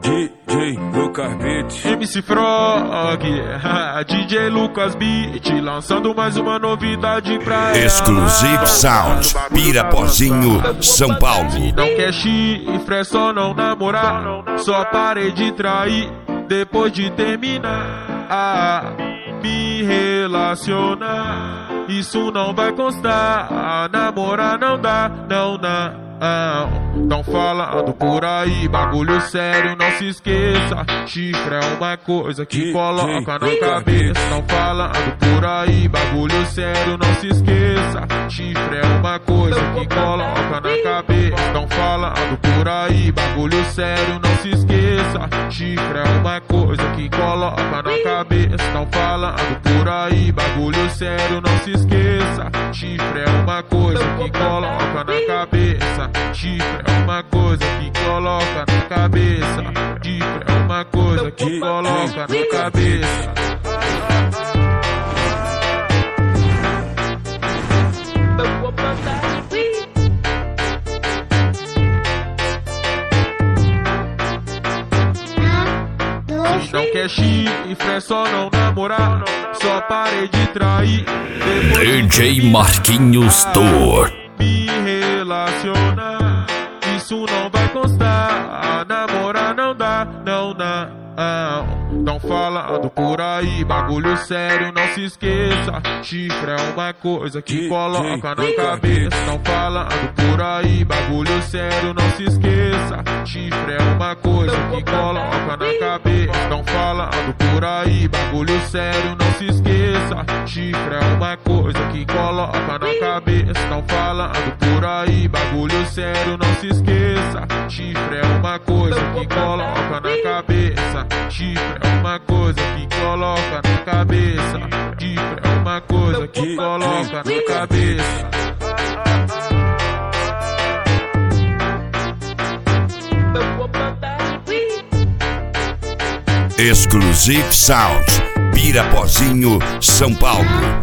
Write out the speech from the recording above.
DJ Lucas Beat, MC Frog, DJ Lucas Beat, lançando mais uma novidade pra ela. Exclusive Sound, Pirapozinho, São Paulo. Não quer chifre, é só não namorar. Só parei de trair depois de terminar. Me relacionar, isso não vai constar. Namorar não dá, não dá. Tão falando por aí, bagulho sério, não se esqueça. Chifre é uma coisa que coloca na cabeça. Tão falando por aí, bagulho sério, não se esqueça. Chifre é uma coisa que coloca na cabeça. Tão falando por aí, bagulho sério, não se esqueça. Chifre é uma coisa que coloca na cabeça. Tão falando por aí, bagulho sério, não se esqueça. Chifre é uma coisa que coloca na cabeça. Chifre é uma coisa que coloca na cabeça. Chifre é uma coisa que coloca na cabeça. Se não quer chifre, é só não namorar. Só parei de trair DJ Marquinhos Tour. Me relacionar, isso não vai constar. Namorar não dá, não dá. Tão falando por aí, bagulho sério, não se esqueça. Chifre é uma coisa que coloca na cabeça. Tão falando por aí, bagulho sério, não se esqueça. Chifre é uma coisa que coloca na cabeça. Tão falando por aí, bagulho sério, não se esqueça. Chifre é uma coisa que coloca na cabeça. Tão falando por aí, bagulho sério, não se esqueça. Chifre é uma coisa que coloca na cabeça. Chifre é uma coisa que coloca na cabeça. Chifre é uma coisa que coloca na cabeça. Exclusive Sound, Pirapozinho, São Paulo.